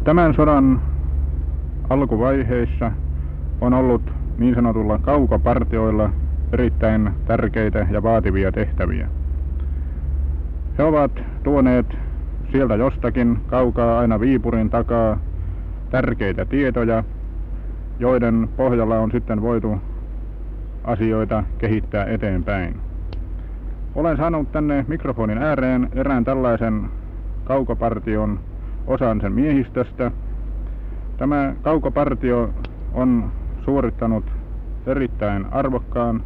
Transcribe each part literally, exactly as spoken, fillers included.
Tämän sodan alkuvaiheissa on ollut niin sanotulla kaukopartioilla erittäin tärkeitä ja vaativia tehtäviä. He ovat tuoneet sieltä jostakin kaukaa aina Viipurin takaa tärkeitä tietoja, joiden pohjalla on sitten voitu asioita kehittää eteenpäin. Olen saanut tänne mikrofonin ääreen erään tällaisen kaukopartion osan sen miehistöstä. Tämä kaukopartio on suorittanut erittäin arvokkaan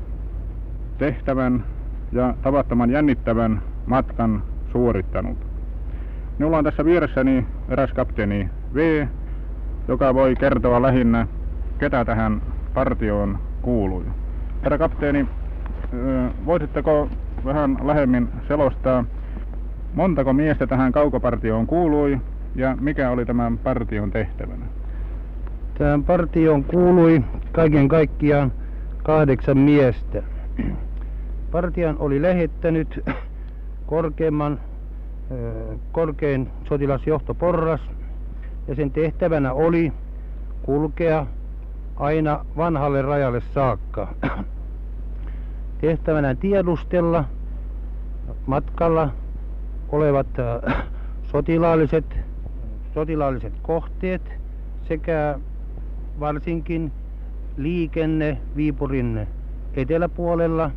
tehtävän ja tavattoman jännittävän matkan suorittanut. Minulla on tässä vieressäni eräs kapteeni V, joka voi kertoa lähinnä, ketä tähän partioon kuului. Herra kapteeni, voisitteko vähän lähemmin selostaa, montako miestä tähän kaukopartioon kuului ja mikä oli tämän partion tehtävänä? Tähän partioon kuului kaiken kaikkiaan kahdeksan miestä. Partian oli lähettänyt korkeimman, korkein sotilasjohtoporras ja sen tehtävänä oli kulkea aina vanhalle rajalle saakka. Tehtävänä tiedustella matkalla olevat sotilaalliset, sotilaalliset kohteet sekä varsinkin liikenne Viipurin eteläpuolella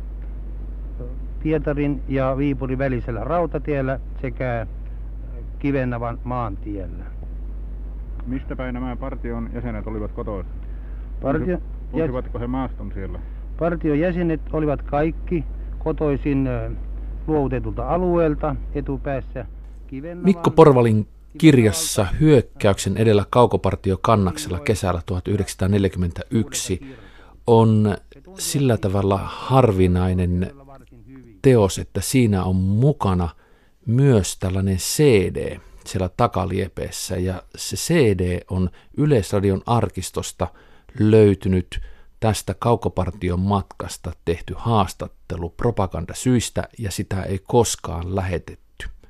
Pietarin ja Viipurin välisellä rautatiellä sekä Kivennavan maantiellä. Mistä päin nämä partion jäsenet olivat kotoisin? Partio... Tunsivatko he maaston siellä? Partion jäsenet olivat kaikki kotoisin luovutetulta alueelta etupäässä Kivennavan... Mikko Porvalin kirjassa Hyökkäyksen edellä kaukopartiokannaksella kesällä tuhatyhdeksänsataaneljäkymmentäyksi on sillä tavalla harvinainen teos, että siinä on mukana myös tällainen C D siellä takaliepeessä, ja se C D on Yleisradion arkistosta löytynyt tästä kaukopartion matkasta tehty haastattelu propagandasyistä, ja sitä ei koskaan lähetetty.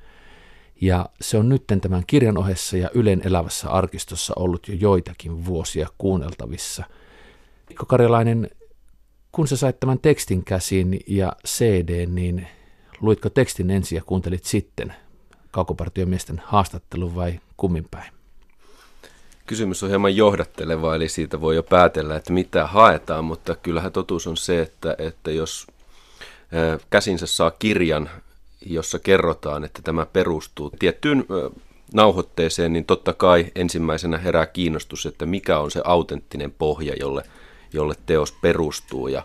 Ja se on nyt tämän kirjan ohessa ja Ylen elävässä arkistossa ollut jo joitakin vuosia kuunneltavissa. Mikko Karjalainen, kun sä sait tämän tekstin käsiin ja C D, niin luitko tekstin ensin ja kuuntelit sitten kaukopartiomiesten haastattelun vai kummin päin? Kysymys on hieman johdatteleva, eli siitä voi jo päätellä, että mitä haetaan, mutta kyllähän totuus on se, että, että jos käsinsä saa kirjan, jossa kerrotaan, että tämä perustuu tiettyyn nauhoitteeseen, niin totta kai ensimmäisenä herää kiinnostus, että mikä on se autenttinen pohja, jolle, jolle teos perustuu. Ja,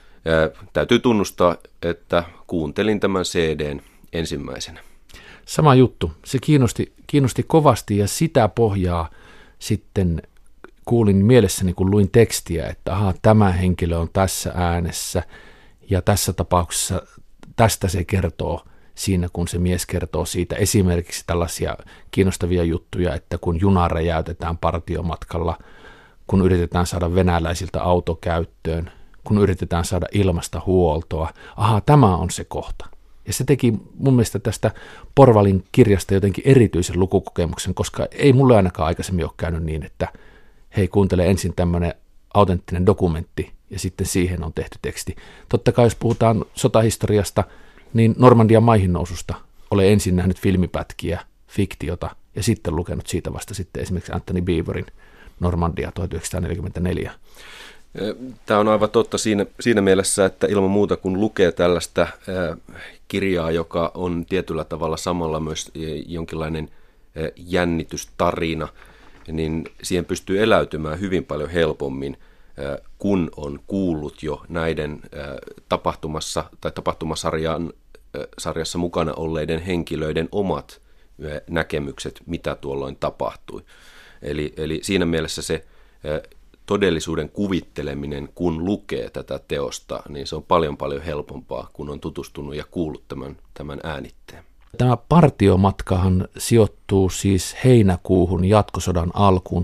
ja täytyy tunnustaa, että kuuntelin tämän C D:n ensimmäisenä. Sama juttu. Se kiinnosti, kiinnosti kovasti, ja sitä pohjaa sitten kuulin mielessäni, kun luin tekstiä, että aha, tämä henkilö on tässä äänessä, ja tässä tapauksessa tästä se kertoo siinä, kun se mies kertoo siitä. Esimerkiksi tällaisia kiinnostavia juttuja, että kun juna räjäytetään partiomatkalla, kun yritetään saada venäläisiltä autokäyttöön, kun yritetään saada ilmasta huoltoa. Aha, tämä on se kohta. Ja se teki mun mielestä tästä Porvalin kirjasta jotenkin erityisen lukukokemuksen, koska ei mulle ainakaan aikaisemmin ole käynyt niin, että hei, kuuntele ensin tämmöinen autenttinen dokumentti ja sitten siihen on tehty teksti. Totta kai jos puhutaan sotahistoriasta, niin Normandian maihin noususta olen ensin nähnyt filmipätkiä, fiktiota ja sitten lukenut siitä vasta sitten esimerkiksi Anthony Beevorin Normandia tuhatyhdeksänsataaneljäkymmentäneljä. Tämä on aivan totta siinä, siinä mielessä, että ilman muuta kun lukee tällaista ää, kirjaa, joka on tietyllä tavalla samalla myös jonkinlainen ää, jännitystarina, niin siihen pystyy eläytymään hyvin paljon helpommin, ää, kun on kuullut jo näiden ää, tapahtumassa tai tapahtumasarjan ää, sarjassa mukana olleiden henkilöiden omat ää, näkemykset, mitä tuolloin tapahtui. Eli, eli siinä mielessä se ää, todellisuuden kuvitteleminen, kun lukee tätä teosta, niin se on paljon paljon helpompaa, kun on tutustunut ja kuullut tämän, tämän äänitteen. Tämä partiomatkahan sijoittuu siis heinäkuuhun jatkosodan alkuun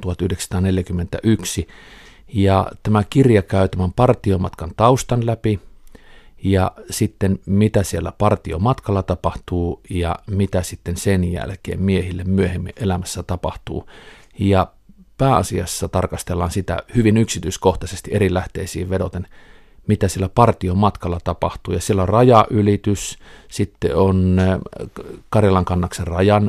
tuhatyhdeksänsataaneljäkymmentäyksi, ja tämä kirja käy tämän partiomatkan taustan läpi, ja sitten mitä siellä partiomatkalla tapahtuu ja mitä sitten sen jälkeen miehille myöhemmin elämässä tapahtuu. Ja pääasiassa tarkastellaan sitä hyvin yksityiskohtaisesti eri lähteisiin vedoten, mitä sillä partion matkalla tapahtuu. Ja siellä on rajaylitys, sitten on Karjalan kannaksen rajan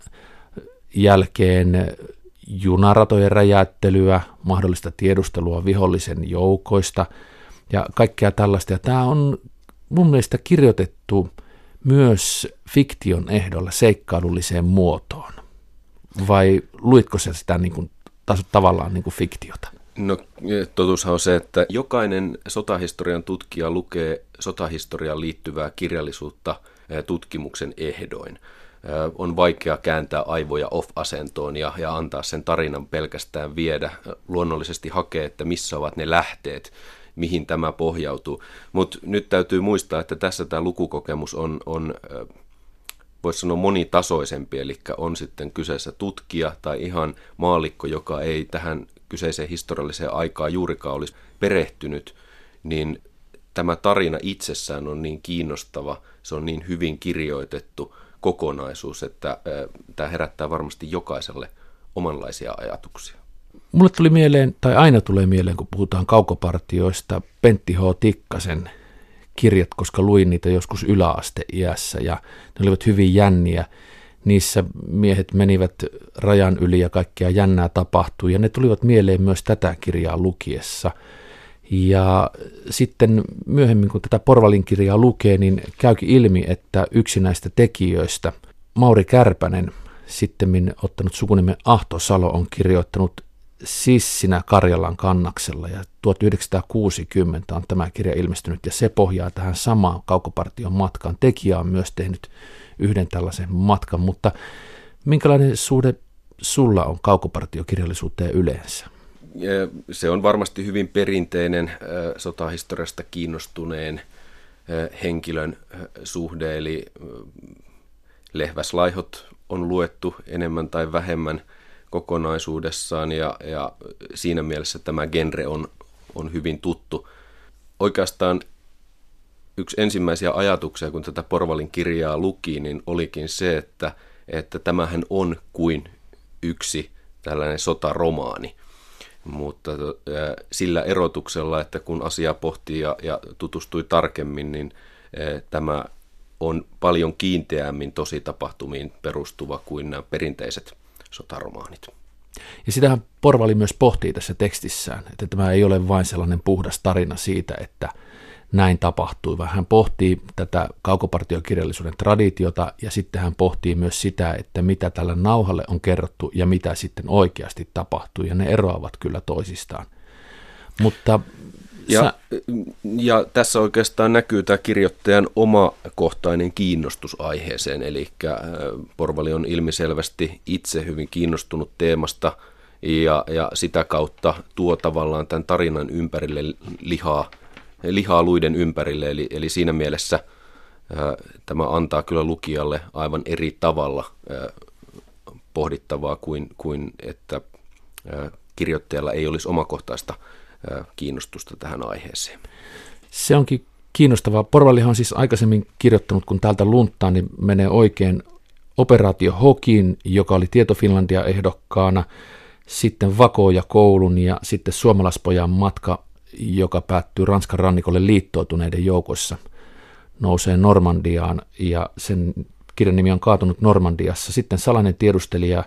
jälkeen junaratojen räjäyttelyä, mahdollista tiedustelua vihollisen joukoista ja kaikkea tällaista. Ja tämä on mun mielestä kirjoitettu myös fiktion ehdolla seikkailulliseen muotoon. Vai luitko sä sitä niin kuin, tavallaan niin kuin fiktiota? No totuushan on se, että jokainen sotahistorian tutkija lukee sotahistoriaan liittyvää kirjallisuutta tutkimuksen ehdoin. On vaikea kääntää aivoja off-asentoon ja, ja antaa sen tarinan pelkästään viedä. Luonnollisesti hakee, että missä ovat ne lähteet, mihin tämä pohjautuu. Mutta nyt täytyy muistaa, että tässä tämä lukukokemus on, on voisi sanoa monitasoisempi, eli on sitten kyseessä tutkija tai ihan maallikko, joka ei tähän kyseiseen historialliseen aikaan juurikaan olisi perehtynyt, niin tämä tarina itsessään on niin kiinnostava, se on niin hyvin kirjoitettu kokonaisuus, että tämä herättää varmasti jokaiselle omanlaisia ajatuksia. Mulle tuli mieleen, tai aina tulee mieleen, kun puhutaan kaukopartioista, Pentti H. Tikkasen kirjat, koska luin niitä joskus yläasteiässä, ja ne olivat hyvin jänniä. Niissä miehet menivät rajan yli ja kaikkea jännää tapahtui, ja ne tulivat mieleen myös tätä kirjaa lukiessa. Ja sitten myöhemmin, kun tätä Porvalin kirjaa lukee, niin käykin ilmi, että yksi näistä tekijöistä, Mauri Kärpänen, sittemmin ottanut sukunimen Ahtosalo, on kirjoittanut Sissinä Karjalan kannaksella, ja tuhatyhdeksänsataakuusikymmentä on tämä kirja ilmestynyt, ja se pohjaa tähän samaan kaukopartion matkaan. Tekijä on myös tehnyt yhden tällaisen matkan, mutta minkälainen suhde sulla on kaukopartiokirjallisuuteen yleensä? Se on varmasti hyvin perinteinen sotahistoriasta kiinnostuneen henkilön suhde, eli Lehväslaihot on luettu enemmän tai vähemmän kokonaisuudessaan, ja, ja siinä mielessä tämä genre on, on hyvin tuttu. Oikeastaan yksi ensimmäisiä ajatuksia, kun tätä Porvalin kirjaa luki, niin olikin se, että, että tämähän on kuin yksi tällainen sotaromaani. Mutta sillä erotuksella, että kun asiaa pohtii ja, ja tutustui tarkemmin, niin e, tämä on paljon kiinteämmin tositapahtumiin perustuva kuin nämä perinteiset sotaromaanit. Ja sitähän Porvali myös pohtii tässä tekstissään, että tämä ei ole vain sellainen puhdas tarina siitä, että näin tapahtui, vaan hän pohtii tätä kaukopartiokirjallisuuden traditiota, ja sitten hän pohtii myös sitä, että mitä tällä nauhalle on kerrottu ja mitä sitten oikeasti tapahtui, ja ne eroavat kyllä toisistaan. Mutta ja, sä... ja tässä oikeastaan näkyy tämä kirjoittajan omakohtainen kiinnostus aiheeseen, eli Porvali on ilmiselvästi itse hyvin kiinnostunut teemasta, ja, ja sitä kautta tuo tavallaan tämän tarinan ympärille lihaa, lihaa luiden ympärille, eli, eli siinä mielessä ää, tämä antaa kyllä lukijalle aivan eri tavalla ää, pohdittavaa kuin, kuin että ää, kirjoittajalla ei olisi omakohtaista ää, kiinnostusta tähän aiheeseen. Se onkin kiinnostavaa. Porvalihan on siis aikaisemmin kirjoittanut, kun täältä lunttaan, niin menee oikein Operaatio Hokin, joka oli Tieto Finlandia ehdokkaana, sitten Vako ja koulun ja sitten Suomalaispojan matka, joka päättyy Ranskan rannikolle liittoutuneiden joukossa, nousee Normandiaan, ja sen kirjan nimi on Kaatunut Normandiassa. Sitten Salainen tiedustelija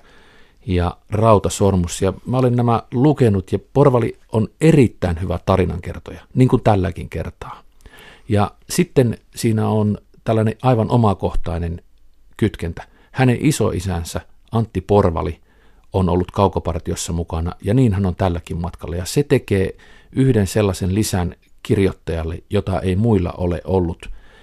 ja Rautasormus, ja mä olen nämä lukenut, ja Porvali on erittäin hyvä tarinankertoja, niin kuin tälläkin kertaa. Ja sitten siinä on tällainen aivan omakohtainen kytkentä. Hänen isoisänsä Antti Porvali on ollut kaukopartiossa mukana, ja niin hän on tälläkin matkalla, ja se tekee yhden sellaisen lisän kirjoittajalle, jota ei muilla ole ollut.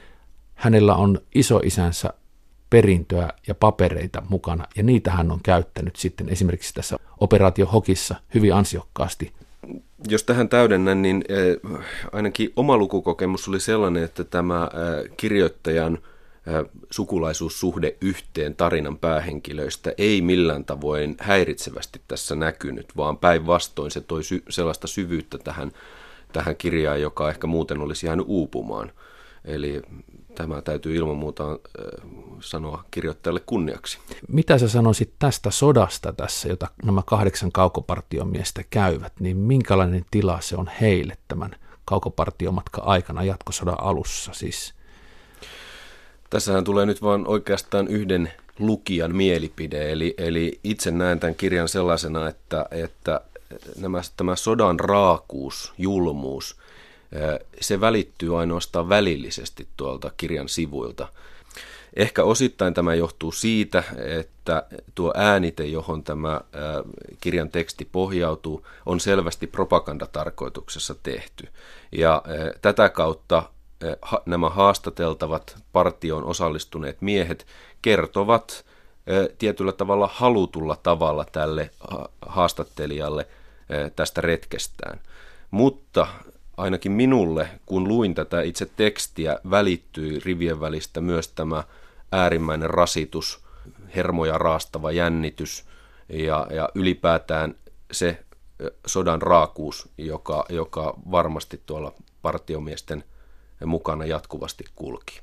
Hänellä on isoisänsä perintöä ja papereita mukana, ja niitä hän on käyttänyt sitten esimerkiksi tässä Operaatio Hokissa hyvin ansiokkaasti. Jos tähän täydennän, niin äh, ainakin oma lukukokemus oli sellainen, että tämä äh, kirjoittajan äh, sukulaisuussuhde yhteen tarinan päähenkilöistä ei millään tavoin häiritsevästi tässä näkynyt, vaan päinvastoin se toi sy- sellaista syvyyttä tähän, tähän kirjaan, joka ehkä muuten olisi jäänyt uupumaan. eli tämä täytyy ilman muuta sanoa kirjoittajalle kunniaksi. Mitä sä sanoisit tästä sodasta tässä, jota nämä kahdeksan kaukopartiomiestä käyvät, niin minkälainen tila se on heille tämän kaukopartiomatka aikana jatkosodan alussa siis? Tässähän tulee nyt vaan oikeastaan yhden lukijan mielipide, eli, eli itse näen tämän kirjan sellaisena, että, että nämä, tämä sodan raakuus, julmuus, se välittyy ainoastaan välillisesti tuolta kirjan sivuilta. Ehkä osittain tämä johtuu siitä, että tuo äänite, johon tämä kirjan teksti pohjautuu, on selvästi propagandatarkoituksessa tehty. Ja tätä kautta nämä haastateltavat partioon osallistuneet miehet kertovat tietyllä tavalla halutulla tavalla tälle haastattelijalle tästä retkestään. Mutta ainakin minulle, kun luin tätä itse tekstiä, välittyi rivien välistä myös tämä äärimmäinen rasitus, hermoja raastava jännitys ja, ja ylipäätään se sodan raakuus, joka, joka varmasti tuolla partiomiesten mukana jatkuvasti kulki.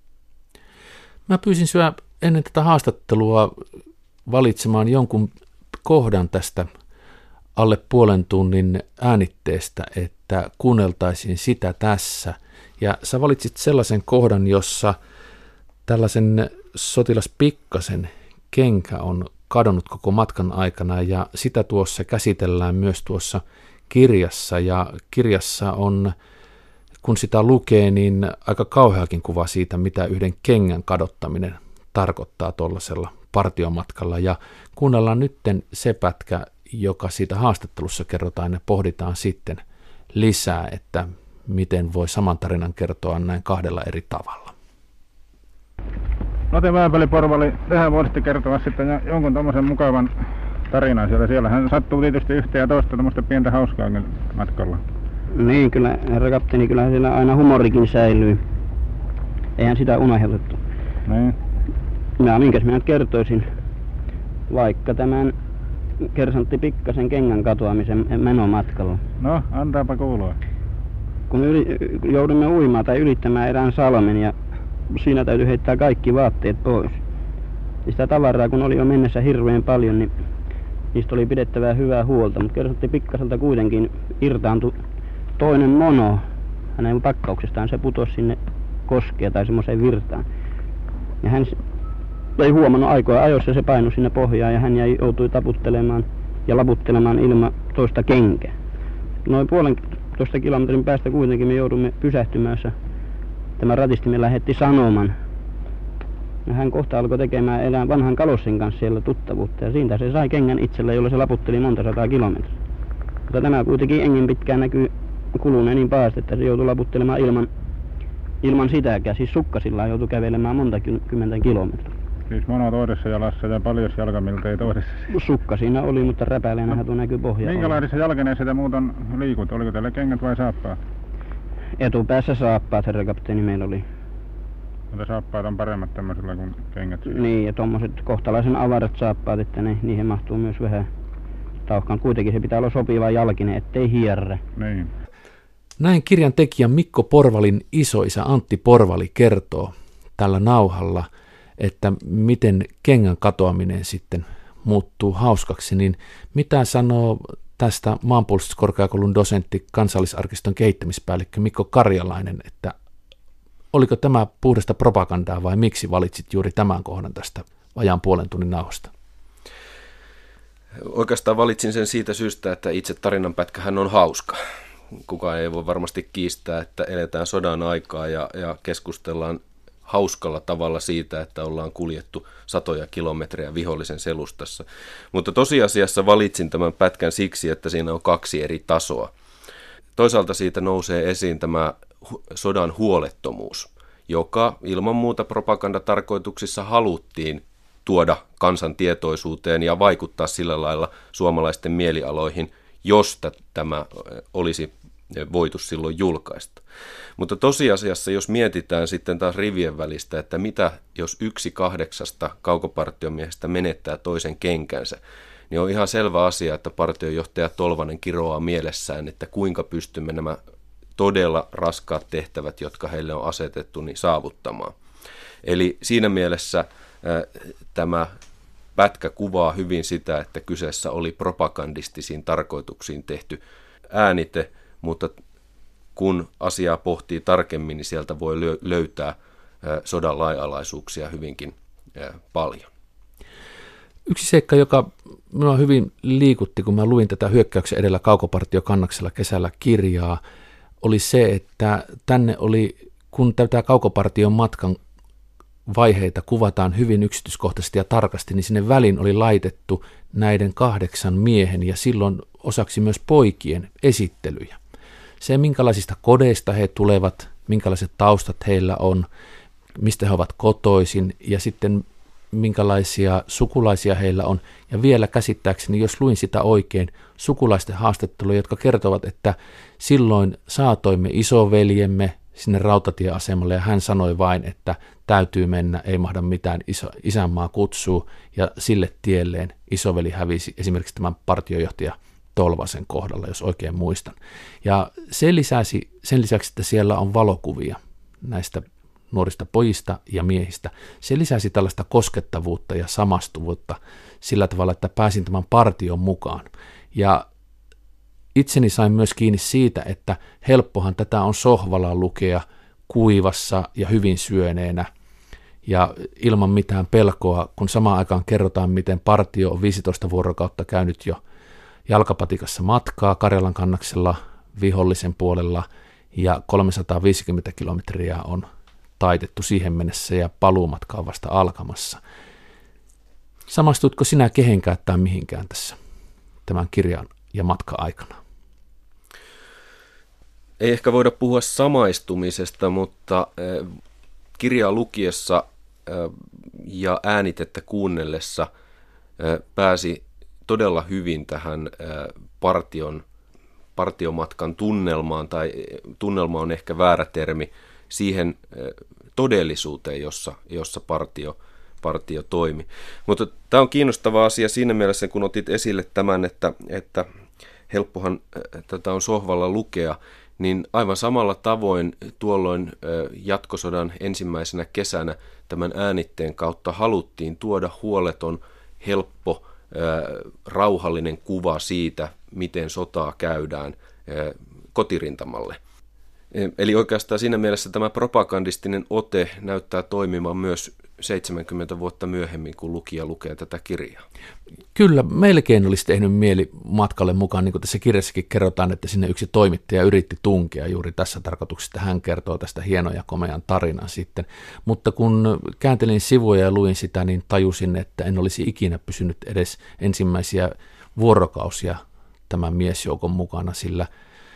Mä pyysin sinua ennen tätä haastattelua valitsemaan jonkun kohdan tästä alle puolen tunnin äänitteestä, että kuunneltaisiin sitä tässä. Ja sä valitsit sellaisen kohdan, jossa tällaisen sotilas Pikkasen kenkä on kadonnut koko matkan aikana, ja sitä tuossa käsitellään myös tuossa kirjassa. Ja kirjassa on, kun sitä lukee, niin aika kauheakin kuva siitä, mitä yhden kengän kadottaminen tarkoittaa tuollaisella partiomatkalla. Ja kuunnellaan nytten se pätkä, joka siitä haastattelussa kerrotaan, ja pohditaan sitten lisää, että miten voi saman tarinan kertoa näin kahdella eri tavalla. Note Vääpeli-Porvali, tähän voisitte kertoa sitten jonkun tommosen mukavan tarinan siellä. Siellähän sattuu tietysti yhtä ja toista tommoista pientä hauskaakin matkalla. Niin, kyllä, herra kapteeni, kyllä siellä aina humorikin säilyy. Eihän sitä unohdettu. Niin. Ja minkäs minä nyt kertoisin, vaikka tämän kersantti Pikkasen kengän katoamisen menomatkalla. No, antaapa kuulua. Kun yli, joudumme uimaan tai ylittämään erään salmen ja siinä täytyy heittää kaikki vaatteet pois. Ja sitä tavaraa kun oli jo mennessä hirveän paljon, niin niistä oli pidettävää hyvää huolta, mutta kersantti Pikkaselta kuitenkin irtaantui toinen mono. Hänen pakkauksestaan se putosi sinne koskeen tai semmoiseen virtaan. Ja hän ei huomannut aikoja ajoissa, se painui sinne pohjaan ja hän jäi, joutui taputtelemaan ja laputtelemaan ilman toista kenkää. Noin puolen toista kilometrin päästä kuitenkin me joudumme pysähtymään. Tämä ratistimme lähetti sanoman. Ja hän kohta alkoi tekemään elää vanhan Kalossin kanssa siellä tuttavuutta ja siitä se sai kengän itselle, jolla se laputteli monta sataa kilometriä. Mutta tämä kuitenkin engen pitkään näkyy kuluneen niin pahasti, että se joutui laputtelemaan ilman, ilman sitäkään. Siis sukkasillaan joutui kävelemään monta kymmentä kilometriä. Siis mono toisessa jalassa ja paljon jalka miltei toisessa. Sukka siinä oli, mutta räpäleenähän tuo näkyy pohjaa. Minkälaisissa jalkeneissa te muuten liikut? Oliko teillä kengät vai saappaat? Etupäässä saappaat, herra kapteeni, meillä oli. Mutta saappaat on paremmat tämmöisellä kuin kengät. Niin, ja tommoset kohtalaisen avarat saappaat, että ne, niihin mahtuu myös vähän tauhkaan. Kuitenkin se pitää olla sopiva jalkinen, ettei hierre. Niin. Näin kirjan tekijä Mikko Porvalin isoisä Antti Porvali kertoo tällä nauhalla, että miten kengän katoaminen sitten muuttuu hauskaksi, niin mitä sanoo tästä Maanpuolustuskorkeakoulun dosentti, Kansallisarkiston kehittämispäällikkö Mikko Karjalainen, että oliko tämä puhdasta propagandaa vai miksi valitsit juuri tämän kohdan tästä vajaan puolen tunnin nauhasta? Oikeastaan valitsin sen siitä syystä, että itse tarinanpätkähän on hauska. Kukaan ei voi varmasti kiistää, että eletään sodan aikaa ja, ja keskustellaan hauskalla tavalla siitä, että ollaan kuljettu satoja kilometrejä vihollisen selustassa. Mutta tosiasiassa valitsin tämän pätkän siksi, että siinä on kaksi eri tasoa. Toisaalta siitä nousee esiin tämä sodan huolettomuus, joka ilman muuta propagandatarkoituksissa haluttiin tuoda kansan tietoisuuteen ja vaikuttaa sillä lailla suomalaisten mielialoihin, josta tämä olisi voitu silloin julkaista. Mutta tosiasiassa, jos mietitään sitten taas rivien välistä, että mitä jos yksi kahdeksasta kaukopartiomiehestä menettää toisen kenkänsä, niin on ihan selvä asia, että partiojohtaja Tolvanen kiroaa mielessään, että kuinka pystymme nämä todella raskaat tehtävät, jotka heille on asetettu, niin saavuttamaan. Eli siinä mielessä ää, tämä pätkä kuvaa hyvin sitä, että kyseessä oli propagandistisiin tarkoituksiin tehty äänite, mutta kun asiaa pohtii tarkemmin, niin sieltä voi löytää ää, sodan lainalaisuuksia hyvinkin ää, paljon. Yksi seikka, joka minua hyvin liikutti, kun mä luin tätä hyökkäyksen edellä Kaukopartiokannaksella kesällä kirjaa, oli se, että tänne oli, kun tätä Kaukopartion matkan vaiheita kuvataan hyvin yksityiskohtaisesti ja tarkasti, niin sinne väliin oli laitettu näiden kahdeksan miehen ja silloin osaksi myös poikien esittelyjä. Se, minkälaisista kodeista he tulevat, minkälaiset taustat heillä on, mistä he ovat kotoisin ja sitten minkälaisia sukulaisia heillä on. Ja vielä käsittääkseni, jos luin sitä oikein, sukulaisten haastatteluja, jotka kertovat, että silloin saatoimme isoveljemme sinne rautatieasemalle ja hän sanoi vain, että täytyy mennä, ei mahda mitään, iso, isänmaa kutsuu ja sille tielleen isoveli hävisi esimerkiksi tämän partiojohtaja Tolvasen kohdalla, jos oikein muistan. Ja se lisäsi, sen lisäksi, että siellä on valokuvia näistä nuorista pojista ja miehistä, se lisäsi tällaista koskettavuutta ja samastuvuutta sillä tavalla, että pääsin tämän partion mukaan. Ja itseni sain myös kiinni siitä, että helppohan tätä on sohvalla lukea kuivassa ja hyvin syöneenä ja ilman mitään pelkoa, kun samaan aikaan kerrotaan, miten partio on viisitoista vuorokautta käynyt jo jalkapatikassa matkaa Karjalan kannaksella vihollisen puolella ja kolmesataaviisikymmentä kilometriä on taitettu siihen mennessä ja paluumatka on vasta alkamassa. Samastuitko sinä kehenkään tai mihinkään tässä tämän kirjan ja matka-aikana? Ei ehkä voida puhua samaistumisesta, mutta äh, kirjaa lukiessa äh, ja äänitettä kuunnellessa äh, pääsi todella hyvin tähän äh, partion, partiomatkan tunnelmaan, tai tunnelma on ehkä väärä termi, siihen äh, todellisuuteen, jossa, jossa partio, partio toimi. Mutta tämä on kiinnostava asia siinä mielessä, kun otit esille tämän, että, että helppohan äh, tätä on sohvalla lukea, niin aivan samalla tavoin tuolloin jatkosodan ensimmäisenä kesänä tämän äänitteen kautta haluttiin tuoda huoleton, helppo, rauhallinen kuva siitä, miten sotaa käydään kotirintamalle. Eli oikeastaan siinä mielessä tämä propagandistinen ote näyttää toimimaan myös seitsemänkymmentä vuotta myöhemmin, kun lukija lukee tätä kirjaa. Kyllä, melkein olisi tehnyt mieli matkalle mukaan, niin kuin tässä kirjassakin kerrotaan, että sinne yksi toimittaja yritti tunkea juuri tässä tarkoituksessa, hän kertoo tästä hienon ja komean tarinan sitten. Mutta kun kääntelin sivuja ja luin sitä, niin tajusin, että en olisi ikinä pysynyt edes ensimmäisiä vuorokausia tämän miesjoukon mukana, sillä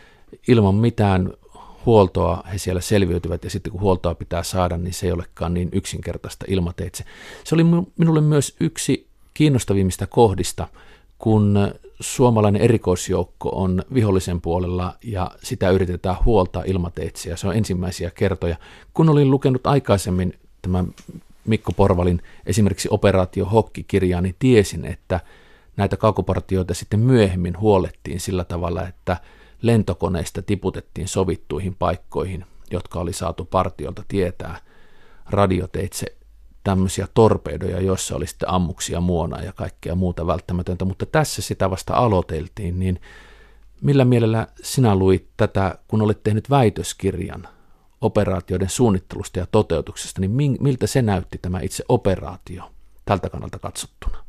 ilman mitään huoltoa he siellä selviytyvät, ja sitten kun huoltoa pitää saada, niin se ei olekaan niin yksinkertaista ilmateitse. Se oli minulle myös yksi kiinnostavimmista kohdista, kun suomalainen erikoisjoukko on vihollisen puolella ja sitä yritetään huoltaa ilmateitse, ja se on ensimmäisiä kertoja. Kun olin lukenut aikaisemmin tämän Mikko Porvalin esimerkiksi Operaatio Hokki-kirjaa, niin tiesin, että näitä kaukopartioita sitten myöhemmin huolettiin sillä tavalla, että lentokoneista tiputettiin sovittuihin paikkoihin, jotka oli saatu partiolta tietää radioteitse tämmöisiä torpedoja, joissa oli sitten ammuksia, muonaa ja kaikkea muuta välttämätöntä, mutta tässä sitä vasta aloiteltiin, niin millä mielellä sinä luit tätä, kun olet tehnyt väitöskirjan operaatioiden suunnittelusta ja toteutuksesta, niin miltä se näytti tämä itse operaatio tältä kannalta katsottuna?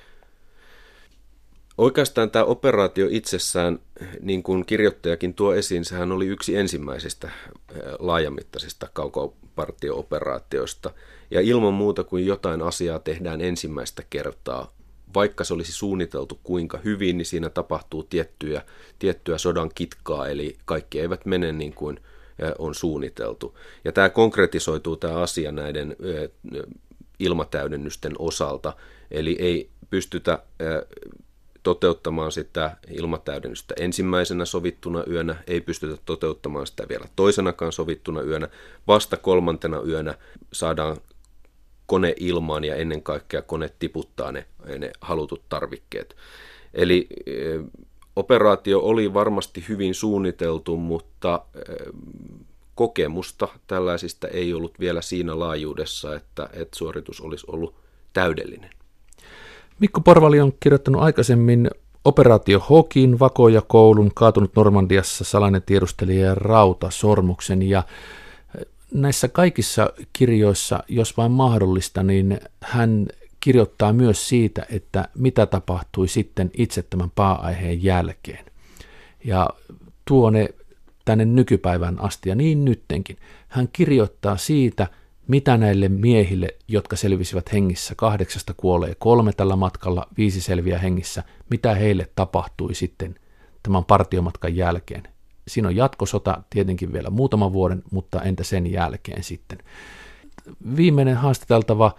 Oikeastaan tämä operaatio itsessään, niin kuin kirjoittajakin tuo esiin, sehän oli yksi ensimmäisistä laajamittaisista kaukopartio-operaatioista. Ja ilman muuta kuin jotain asiaa tehdään ensimmäistä kertaa, vaikka se olisi suunniteltu kuinka hyvin, niin siinä tapahtuu tiettyä, tiettyä sodan kitkaa, eli kaikki eivät mene niin kuin on suunniteltu. Ja tämä konkretisoituu tämä asia näiden ilmatäydennysten osalta, eli ei pystytä toteuttamaan sitä ilmatäydennystä ensimmäisenä sovittuna yönä, ei pystytä toteuttamaan sitä vielä toisenakaan sovittuna yönä, vasta kolmantena yönä saadaan kone ilmaan ja ennen kaikkea kone tiputtaa ne, ne halutut tarvikkeet. Eli Operaatio oli varmasti hyvin suunniteltu, mutta kokemusta tällaisista ei ollut vielä siinä laajuudessa, että, että suoritus olisi ollut täydellinen. Mikko Porvali on kirjoittanut aikaisemmin Operaatio Hokin, Vakoja koulun, Kaatunut Normandiassa, Salainen tiedustelija ja Rautasormuksen. Ja näissä kaikissa kirjoissa, jos vain mahdollista, niin hän kirjoittaa myös siitä, että mitä tapahtui sitten itse tämän pääaiheen jälkeen. Ja tuo ne tänne nykypäivän asti ja niin nyttenkin. Hän kirjoittaa siitä, mitä näille miehille, jotka selvisivät hengissä, kahdeksasta kuolee kolme tällä matkalla, viisi selviää hengissä, mitä heille tapahtui sitten tämän partiomatkan jälkeen. Siinä on jatkosota tietenkin vielä muutaman vuoden, mutta entä sen jälkeen sitten. Viimeinen haastateltava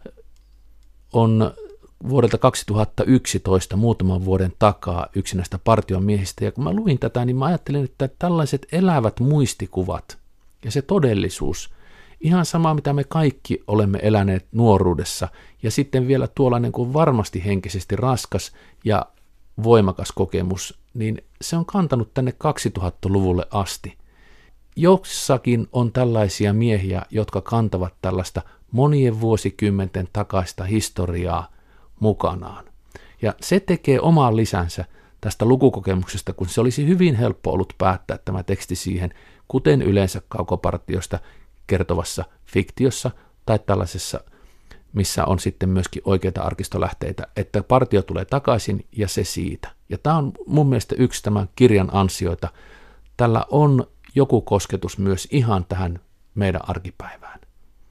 on vuodelta kaksituhattayksitoista, muutaman vuoden takaa, yksi näistä partion miehistä. Ja kun mä luin tätä, niin mä ajattelin, että tällaiset elävät muistikuvat ja se todellisuus, ihan sama mitä me kaikki olemme eläneet nuoruudessa, ja sitten vielä tuollainen kuin varmasti henkisesti raskas ja voimakas kokemus, niin se on kantanut tänne kaksituhattaluvulle asti. Jossakin on tällaisia miehiä, jotka kantavat tällaista monien vuosikymmenten takaista historiaa mukanaan. Ja se tekee oman lisänsä tästä lukukokemuksesta, kun se olisi hyvin helppo ollut päättää tämä teksti siihen, kuten yleensä kaukopartiosta kertovassa fiktiossa tai tällaisessa, missä on sitten myöskin oikeita arkistolähteitä, että partio tulee takaisin ja se siitä. Ja tämä on mun mielestä yksi tämän kirjan ansioita. Tällä on joku kosketus myös ihan tähän meidän arkipäivään.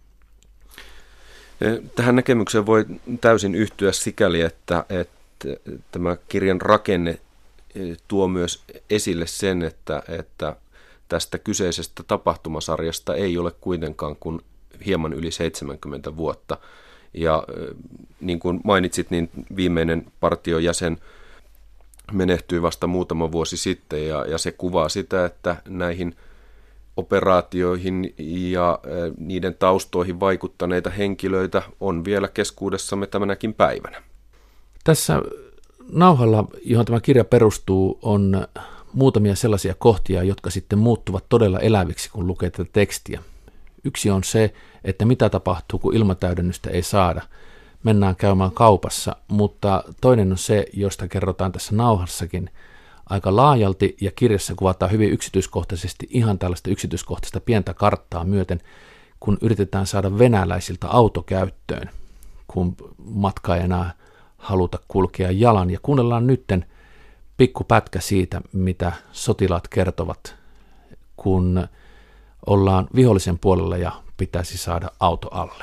Tähän näkemykseen voi täysin yhtyä sikäli, että, että tämä kirjan rakenne tuo myös esille sen, että, että tästä kyseisestä tapahtumasarjasta ei ole kuitenkaan kuin hieman yli seitsemänkymmentä vuotta. Ja niin kuin mainitsit, niin viimeinen partion jäsen menehtyi vasta muutama vuosi sitten, ja, ja se kuvaa sitä, että näihin operaatioihin ja niiden taustoihin vaikuttaneita henkilöitä on vielä keskuudessamme tämänäkin päivänä. Tässä nauhalla, johon tämä kirja perustuu, on muutamia sellaisia kohtia, jotka sitten muuttuvat todella eläviksi, kun lukee tätä tekstiä. Yksi on se, että mitä tapahtuu, kun ilmatäydennystä ei saada. Mennään käymään kaupassa, mutta toinen on se, josta kerrotaan tässä nauhassakin aika laajalti, ja kirjassa kuvataan hyvin yksityiskohtaisesti ihan tällaista yksityiskohtaista pientä karttaa myöten, kun yritetään saada venäläisiltä autokäyttöön, kun matka ei enää haluta kulkea jalan. Ja kuunnellaan nytten pikku pätkä siitä, mitä sotilaat kertovat, kun ollaan vihollisen puolella ja pitäisi saada auto alle.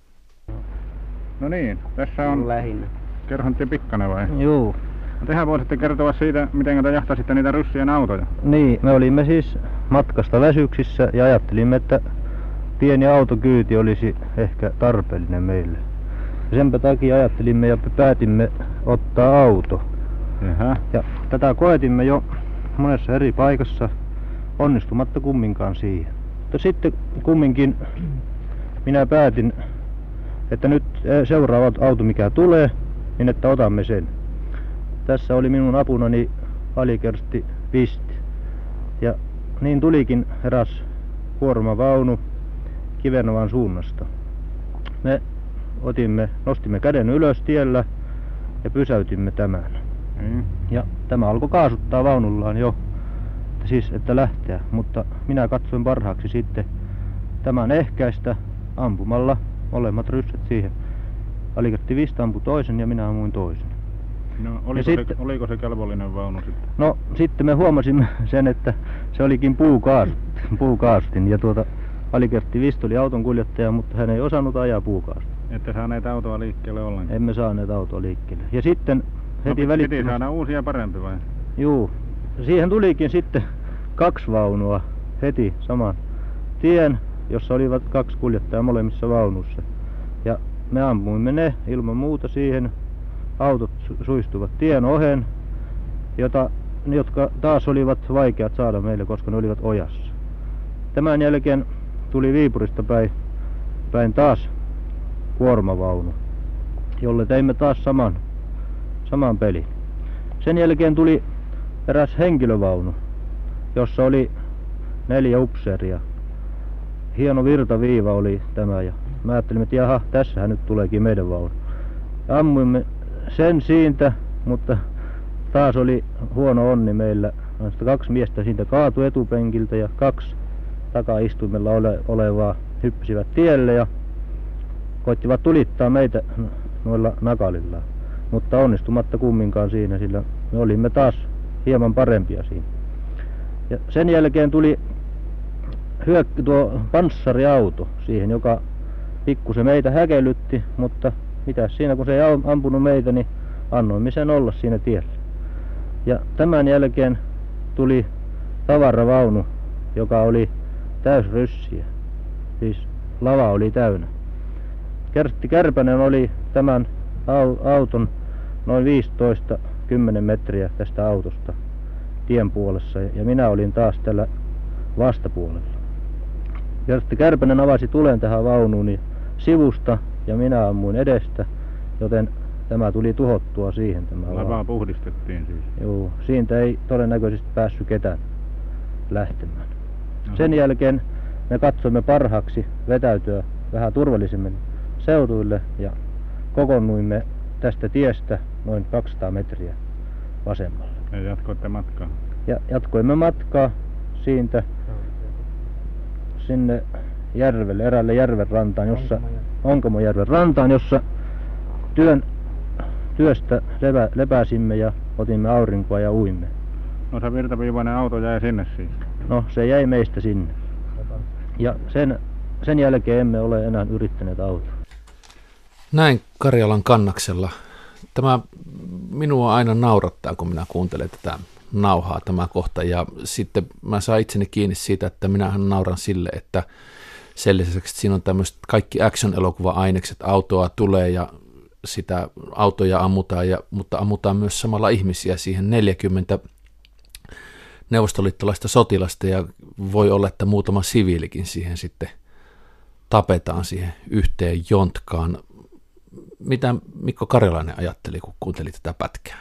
No niin, tässä on lähinnä. Kerhontti Pikkanen vai? Juu. No tehän voisitte kertoa siitä, miten te jahtasitte niitä ryssien autoja. Niin, me olimme siis matkasta väsyksissä ja ajattelimme, että pieni autokyyti olisi ehkä tarpeellinen meille. Ja senpä takia ajattelimme ja päätimme ottaa auto. Jaha. Ja tätä koetimme jo monessa eri paikassa, onnistumatta kumminkaan siihen. Mutta sitten kumminkin minä päätin, että nyt seuraava auto mikä tulee, niin että otamme sen. Tässä oli minun apunani alikersti Pisti. Ja niin tulikin eräs kuormavaunu Kivenovan suunnasta. Me otimme, nostimme käden ylös tiellä ja pysäytimme tämän. Mm. Ja tämä alkoi kaasuttaa vaunullaan jo, siis että lähteä, mutta minä katsoin parhaaksi sitten tämän ehkäistä ampumalla molemmat rysset siihen. Alikertti Vista ampui toisen ja minä ammuin toisen. No, oliko, se, sitten, oliko se kelvollinen vaunu sitten? No sitten me huomasimme sen, että se olikin puukaastin, puukaastin ja tuota alikertti Vista oli auton kuljettaja, mutta hän ei osannut ajaa puukaastin. Ette saaneet autoa liikkeelle ollenkaan? Emme saaneet autoa liikkeelle. Ja sitten heti no, välittömästi... Piti saada uusia parempi vai? Juu. Siihen tulikin sitten kaksi vaunua heti saman tien, jossa olivat kaksi kuljettajaa molemmissa vaunussa. Ja me ammuimme ne ilman muuta siihen. Autot suistuvat tien ohen, jota, jotka taas olivat vaikeat saada meille, koska ne olivat ojassa. Tämän jälkeen tuli Viipurista päin, päin taas kuormavaunu, jolle teimme taas saman, saman pelin. Sen jälkeen tuli eräs henkilövaunu, jossa oli neljä upseeria. Hieno virtaviiva oli tämä ja mä ajattelin, että jaha, tässähän nyt tuleekin meidän vaunu. Ja ammuimme sen siitä, mutta taas oli huono onni meillä. Kaksi miestä siitä kaatui etupenkiltä ja kaksi takaistuimella ole, olevaa hyppysivät tielle ja koittivat tulittaa meitä noilla nakalillaan. Mutta onnistumatta kumminkaan siinä, sillä me olimme taas hieman parempia siinä. Ja sen jälkeen tuli hyökky tuo panssariauto siihen, joka pikkusen meitä häkellytti, mutta mitäs siinä, kun se ei ampunut meitä, niin annoimme sen olla siinä tiellä. Ja tämän jälkeen tuli tavaravaunu, joka oli täysryssiä, siis lava oli täynnä. Kersti Kärpänen oli tämän auton noin viisitoista kymmenen metriä tästä autosta tien puolessa ja minä olin taas tällä vastapuolella. Kersti Kärpänen avasi tulen tähän vaunuun sivusta ja minä ammuin edestä, joten tämä tuli tuhottua siihen. Tämä lavaa puhdistettiin siis. Joo, siitä ei todennäköisesti päässyt ketään lähtemään. Aha. Sen jälkeen me katsoimme parhaaksi vetäytyä vähän turvallisemmin seutuille ja kokoonnuimme tästä tiestä noin kaksisataa metriä vasemmalle. Ja jatkoitte matkaa? Ja jatkoimme matkaa siitä sinne järvelle, eräälle järven rantaan, jossa Onkamojärven rantaan, jossa työn, työstä lepä, lepäsimme ja otimme aurinkoa ja uimme. No se virtaviivainen auto jäi sinne siis? No se jäi meistä sinne. Ja sen, sen jälkeen emme ole enää yrittäneet autoa. Näin Karjalan Kannaksella. Tämä minua aina naurattaa, kun minä kuuntelen tätä nauhaa tämä kohta. Ja sitten mä saan itseni kiinni siitä, että minähän nauran sille, että sen lisäksi, että siinä on tämmöiset kaikki action-elokuva-ainekset, autoa tulee ja sitä autoja ammutaan, ja, mutta ammutaan myös samalla ihmisiä siihen neljäkymmentä neuvostoliittolaista sotilasta ja voi olla, että muutama siviilikin siihen sitten tapetaan siihen yhteen jontkaan. Mitä Mikko Karjalainen ajatteli, kun kuunteli tätä pätkää?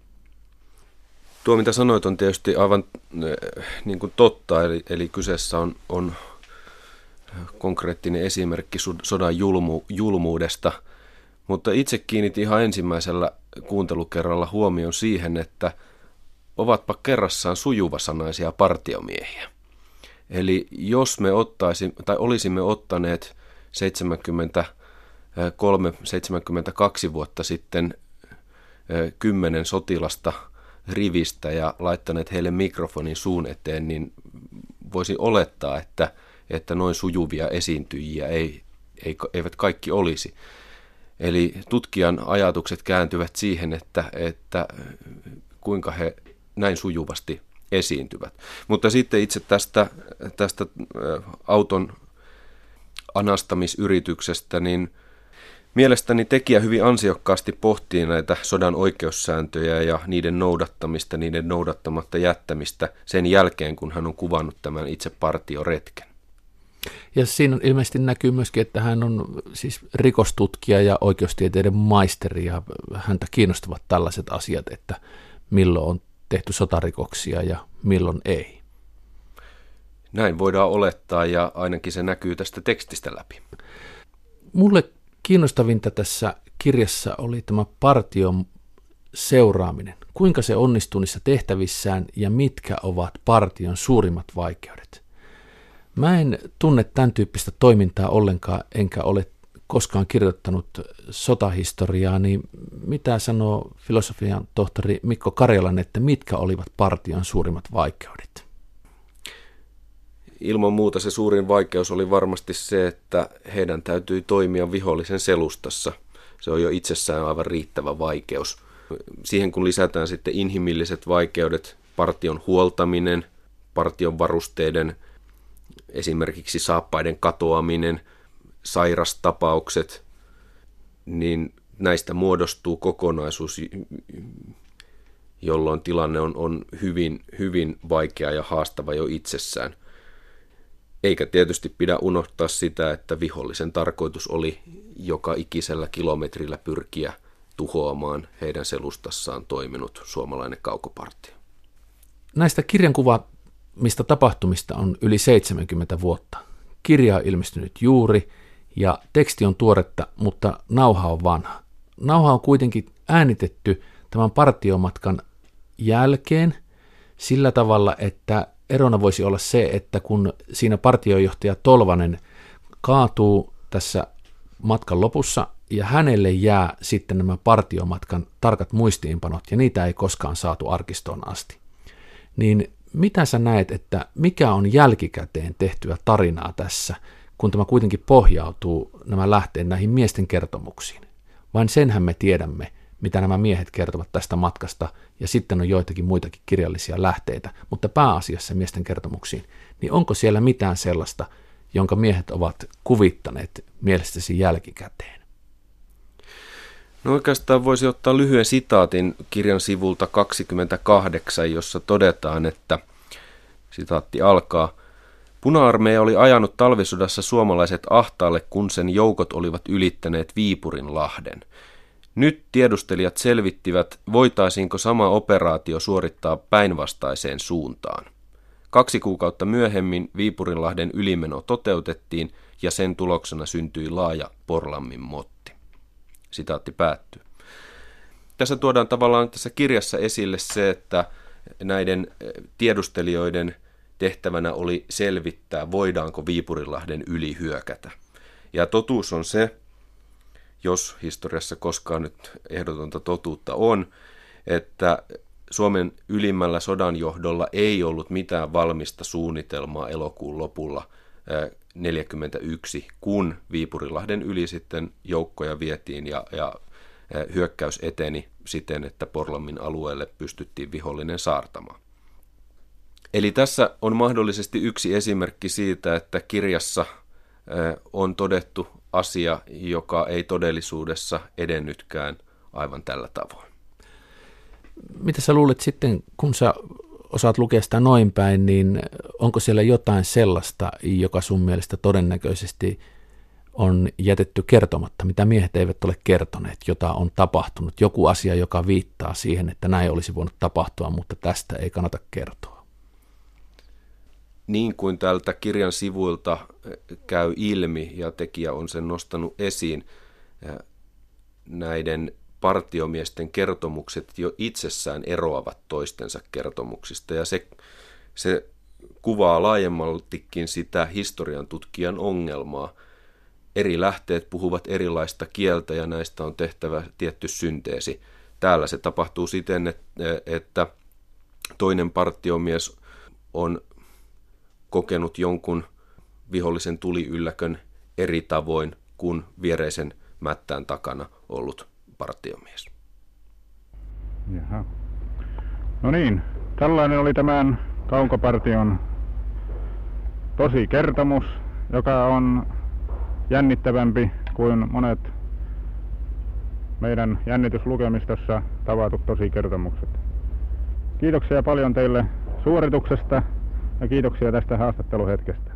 Tuo, mitä sanoit, on tietysti aivan niin kuin totta, eli, eli kyseessä on, on konkreettinen esimerkki sodan julmu, julmuudesta, mutta itse kiinnitin ihan ensimmäisellä kuuntelukerralla huomion siihen, että ovatpa kerrassaan sujuvasanaisia partiomiehiä. Eli jos me ottaisi, tai olisimme ottaneet seitsemänkymmentäkolme seitsemänkymmentäkaksi vuotta sitten kymmenen sotilasta rivistä ja laittaneet heille mikrofonin suun eteen, niin voisi olettaa, että, että noin sujuvia esiintyjiä ei, ei, eivät kaikki olisi. Eli tutkijan ajatukset kääntyvät siihen, että, että kuinka he näin sujuvasti esiintyvät. Mutta sitten itse tästä, tästä auton anastamisyrityksestä, niin mielestäni tekijä hyvin ansiokkaasti pohtii näitä sodan oikeussääntöjä ja niiden noudattamista, niiden noudattamatta jättämistä sen jälkeen, kun hän on kuvannut tämän itse partioretken. Ja siinä ilmeisesti näkyy myöskin, että hän on siis rikostutkija ja oikeustieteiden maisteri ja häntä kiinnostavat tällaiset asiat, että milloin on tehty sotarikoksia ja milloin ei. Näin voidaan olettaa ja ainakin se näkyy tästä tekstistä läpi. Mulle kiinnostavinta tässä kirjassa oli tämä partion seuraaminen. Kuinka se onnistuu niissä tehtävissään ja mitkä ovat partion suurimmat vaikeudet. Mä en tunne tämän tyyppistä toimintaa ollenkaan, enkä ole koskaan kirjoittanut sotahistoriaa, niin mitä sanoo filosofian tohtori Mikko Karjalainen, että mitkä olivat partion suurimmat vaikeudet? Ilman muuta se suurin vaikeus oli varmasti se, että heidän täytyi toimia vihollisen selustassa. Se on jo itsessään aivan riittävä vaikeus. Siihen kun lisätään sitten inhimilliset vaikeudet, partion huoltaminen, partion varusteiden, esimerkiksi saappaiden katoaminen, sairastapaukset, niin näistä muodostuu kokonaisuus, jolloin tilanne on, on hyvin, hyvin vaikea ja haastava jo itsessään. Eikä tietysti pidä unohtaa sitä, että vihollisen tarkoitus oli joka ikisellä kilometrillä pyrkiä tuhoamaan heidän selustassaan toiminut suomalainen kaukopartio. näistä kirjankuvaamista tapahtumista on yli seitsemänkymmentä vuotta. Kirja on ilmestynyt juuri ja teksti on tuoretta, mutta nauha on vanha. Nauha on kuitenkin äänitetty tämän partiomatkan jälkeen sillä tavalla, että erona voisi olla se, että kun siinä partiojohtaja Tolvanen kaatuu tässä matkan lopussa ja hänelle jää sitten nämä partiomatkan tarkat muistiinpanot ja niitä ei koskaan saatu arkistoon asti, niin mitä sä näet, että mikä on jälkikäteen tehtyä tarinaa tässä, kun tämä kuitenkin pohjautuu nämä lähteet näihin miesten kertomuksiin? Vain senhän me tiedämme, mitä nämä miehet kertovat tästä matkasta, ja sitten on joitakin muitakin kirjallisia lähteitä, mutta pääasiassa miesten kertomuksiin. Niin onko siellä mitään sellaista, jonka miehet ovat kuvittaneet mielestäsi jälkikäteen? No oikeastaan voisi ottaa lyhyen sitaatin kirjan sivulta kaksikymmentäkahdeksan, jossa todetaan, että sitaatti alkaa: Puna-armeija oli ajanut talvisodassa suomalaiset ahtaalle, kun sen joukot olivat ylittäneet Viipurinlahden. Nyt tiedustelijat selvittivät, voitaisiinko sama operaatio suorittaa päinvastaiseen suuntaan. Kaksi kuukautta myöhemmin Viipurinlahden ylimeno toteutettiin ja sen tuloksena syntyi laaja Porlammin motti. Sitaatti päättyy. Tässä tuodaan tavallaan tässä kirjassa esille se, että näiden tiedustelijoiden tehtävänä oli selvittää, voidaanko Viipurinlahden yli hyökätä. Ja totuus on se, jos historiassa koskaan nyt ehdotonta totuutta on, että Suomen ylimmällä sodanjohdolla ei ollut mitään valmista suunnitelmaa elokuun lopulla neljäkymmentäyksi, kun Viipurinlahden yli sitten joukkoja vietiin ja, ja hyökkäys eteni siten, että Porlammin alueelle pystyttiin vihollinen saartamaan. Eli tässä on mahdollisesti yksi esimerkki siitä, että kirjassa on todettu asia, joka ei todellisuudessa edennytkään aivan tällä tavoin. Mitä sä luulet sitten, kun sä osaat lukea sitä noin päin, niin onko siellä jotain sellaista, joka sun mielestä todennäköisesti on jätetty kertomatta, mitä miehet eivät ole kertoneet, jota on tapahtunut, joku asia, joka viittaa siihen, että näin olisi voinut tapahtua, mutta tästä ei kannata kertoa? Niin kuin tältä kirjan sivuilta käy ilmi ja tekijä on sen nostanut esiin, näiden partiomiesten kertomukset jo itsessään eroavat toistensa kertomuksista ja se, se kuvaa laajemmaltikin sitä historian tutkijan ongelmaa. Eri lähteet puhuvat erilaista kieltä ja näistä on tehtävä tietty synteesi. Täällä se tapahtuu siten, että toinen partiomies on kokenut jonkun vihollisen tuliylläkön eri tavoin kuin viereisen mättään takana ollut partiomies. Jaha. No niin, tällainen oli tämän Kaukopartion tosi kertomus, joka on jännittävämpi kuin monet meidän jännityslukemistossa tavatut tosikertomukset. Kiitoksia paljon teille suorituksesta ja kiitoksia tästä haastatteluhetkestä.